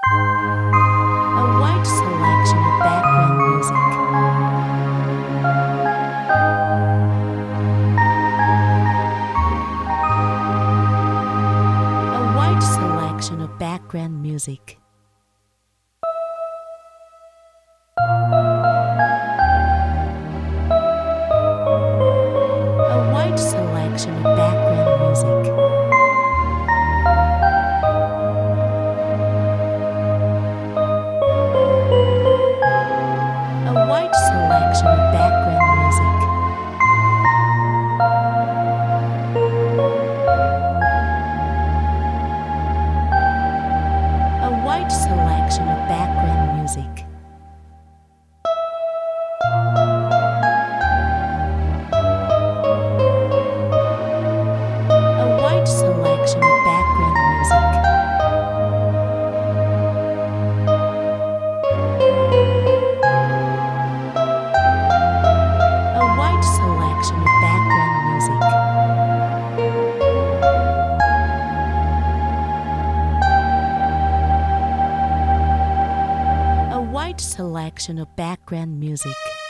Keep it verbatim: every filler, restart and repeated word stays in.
A wide selection of background music. A wide selection of background music. A wide selection of background music. A wide selection of background music. A wide selection of background music. A wide selection of background music. A wide selection of background music. A wide selection of background music.